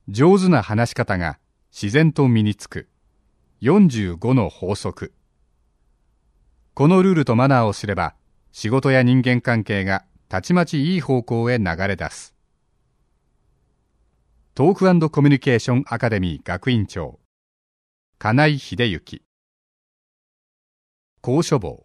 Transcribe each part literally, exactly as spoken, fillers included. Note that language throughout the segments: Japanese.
上手な話し方が自然と身につくよんじゅうごの法則。このルールとマナーを知れば、仕事や人間関係がたちまちいい方向へ流れ出す。トーク&コミュニケーションアカデミー学院長、金井秀幸。講書房。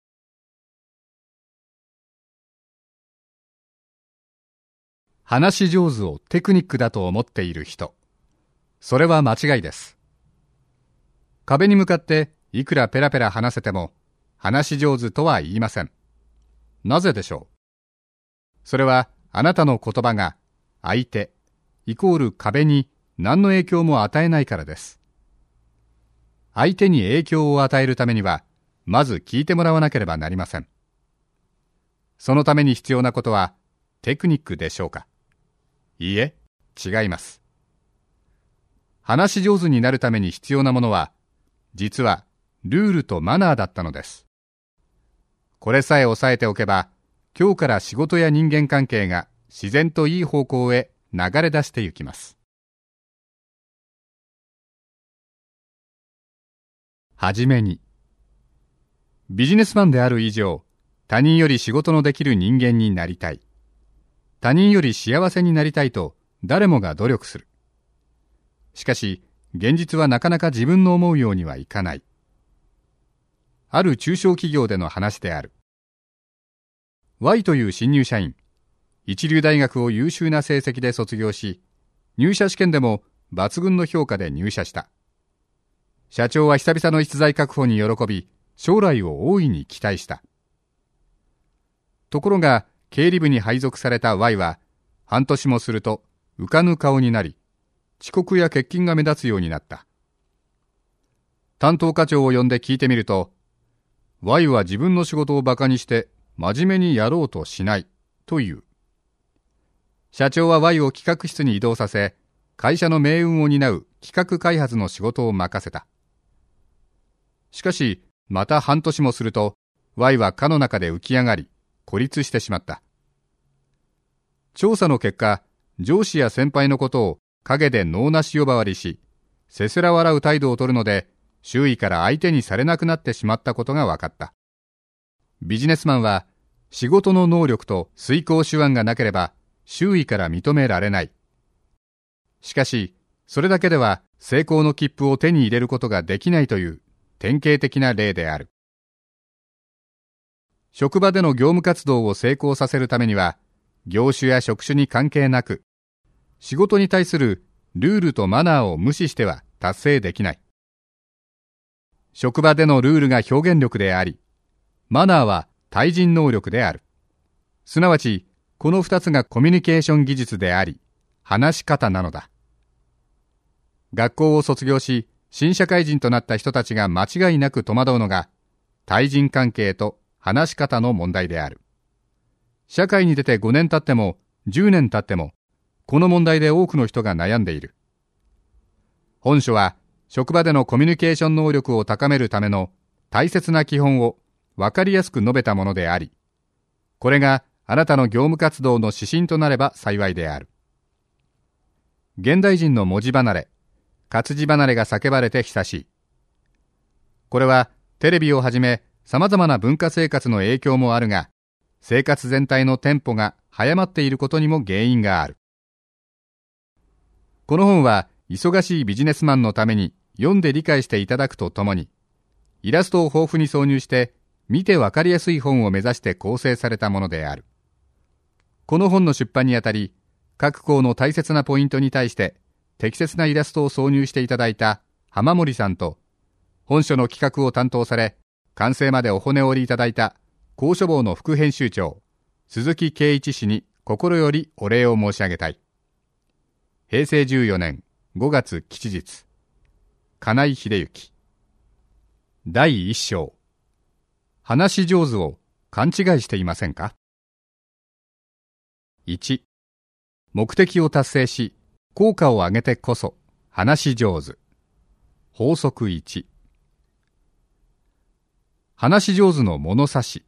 話し上手をテクニックだと思っている人、それは間違いです。壁に向かっていくらペラペラ話せても話し上手とは言いません。なぜでしょう。それはあなたの言葉が相手イコール壁に何の影響も与えないからです。相手に影響を与えるためにはまず聞いてもらわなければなりません。そのために必要なことはテクニックでしょうか。いいえ、違います。話し上手になるために必要なものは、実はルールとマナーだったのです。これさえ押さえておけば、今日から仕事や人間関係が自然といい方向へ流れ出してゆきます。はじめに、ビジネスマンである以上、他人より仕事のできる人間になりたい。他人より幸せになりたいと誰もが努力する。しかし、現実はなかなか自分の思うようにはいかない。ある中小企業での話である。Y という新入社員、一流大学を優秀な成績で卒業し、入社試験でも抜群の評価で入社した。社長は久々の逸材確保に喜び、将来を大いに期待した。ところが、経理部に配属された Y は、半年もすると浮かぬ顔になり、遅刻や欠勤が目立つようになった。担当課長を呼んで聞いてみると、Y は自分の仕事を馬鹿にして真面目にやろうとしないという。社長は Y を企画室に移動させ、会社の命運を担う企画開発の仕事を任せた。しかし、また半年もすると、Y は課の中で浮き上がり、孤立してしまった。調査の結果、上司や先輩のことを陰で能なし呼ばわりし、せせら笑う態度を取るので、周囲から相手にされなくなってしまったことが分かった。ビジネスマンは、仕事の能力と遂行手腕がなければ、周囲から認められない。しかし、それだけでは成功の切符を手に入れることができないという典型的な例である。職場での業務活動を成功させるためには、業種や職種に関係なく、仕事に対するルールとマナーを無視しては達成できない。職場でのルールが表現力であり、マナーは対人能力である。すなわち、この二つがコミュニケーション技術であり、話し方なのだ。学校を卒業し、新社会人となった人たちが間違いなく戸惑うのが、対人関係と話し方の問題である。社会に出てごねん経ってもじゅうねん経っても、この問題で多くの人が悩んでいる。本書は、職場でのコミュニケーション能力を高めるための大切な基本を分かりやすく述べたものであり、これがあなたの業務活動の指針となれば幸いである。現代人の文字離れ、活字離れが叫ばれて久しい。これはテレビをはじめ様々な文化生活の影響もあるが、生活全体のテンポが早まっていることにも原因がある。この本は忙しいビジネスマンのために読んで理解していただくとともに、イラストを豊富に挿入して見てわかりやすい本を目指して構成されたものである。この本の出版にあたり、各項の大切なポイントに対して適切なイラストを挿入していただいた浜森さんと、本書の企画を担当され、完成までお骨折りいただいた講書房の副編集長、鈴木圭一氏に心よりお礼を申し上げたい。へいせいじゅうよねんごがつ吉日、金井秀幸。だいいっ章。話し上手を勘違いしていませんか？いち、目的を達成し、効果を上げてこそ話し上手。法則いち。話し上手の物差し。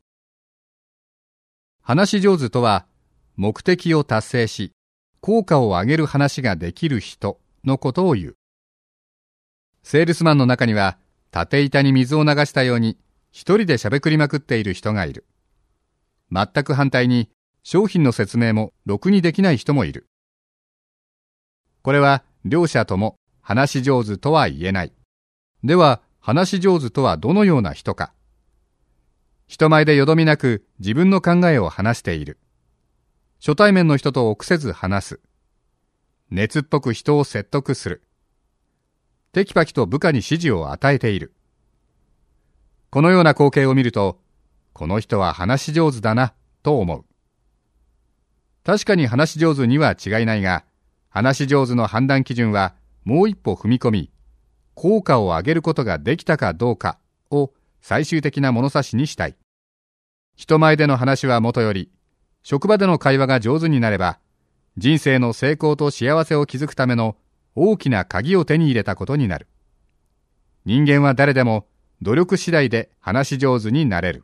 話し上手とは、目的を達成し、効果を上げる話ができる人のことを言う。セールスマンの中には、縦板に水を流したように一人でしゃべくりまくっている人がいる。全く反対に商品の説明もろくにできない人もいる。これは両者とも話し上手とは言えない。では、話し上手とはどのような人か。人前でよどみなく自分の考えを話している。初対面の人と臆せず話す。熱っぽく人を説得する。テキパキと部下に指示を与えている。このような光景を見ると、この人は話し上手だなと思う。確かに話し上手には違いないが、話し上手の判断基準はもう一歩踏み込み、効果を上げることができたかどうかを最終的な物差しにしたい。人前での話はもとより、職場での会話が上手になれば、人生の成功と幸せを築くための大きな鍵を手に入れたことになる。人間は誰でも努力次第で話し上手になれる。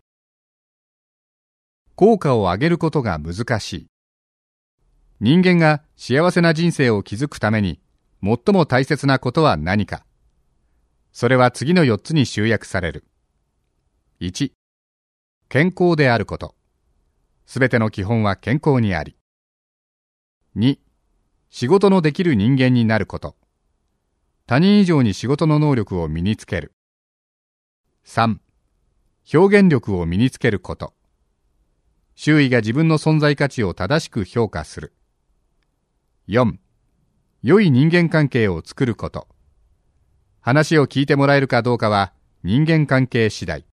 効果を上げることが難しい。人間が幸せな人生を築くために最も大切なことは何か。それは次のよっつに集約される。いち、健康であること。すべての基本は健康にあり。に、仕事のできる人間になること。他人以上に仕事の能力を身につける。さん、表現力を身につけること。周囲が自分の存在価値を正しく評価する。よん、良い人間関係を作ること。話を聞いてもらえるかどうかは人間関係次第。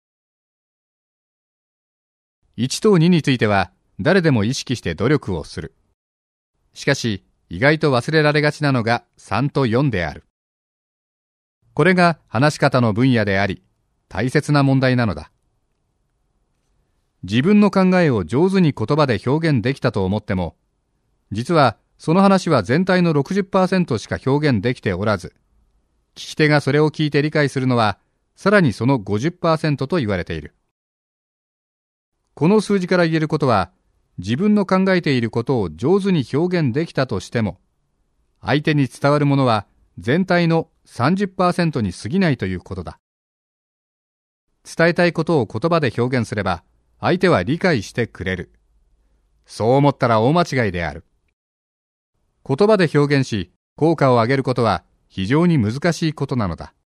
いちとにについては誰でも意識して努力をする。しかし意外と忘れられがちなのがさんとよんである。これが話し方の分野であり、大切な問題なのだ。自分の考えを上手に言葉で表現できたと思っても、実はその話は全体の ろくじゅっパーセント しか表現できておらず、聞き手がそれを聞いて理解するのは、さらにその ごじゅっパーセント と言われている。この数字から言えることは、自分の考えていることを上手に表現できたとしても、相手に伝わるものは全体の さんじゅっパーセント に過ぎないということだ。伝えたいことを言葉で表現すれば、相手は理解してくれる。そう思ったら大間違いである。言葉で表現し、効果を上げることは非常に難しいことなのだ。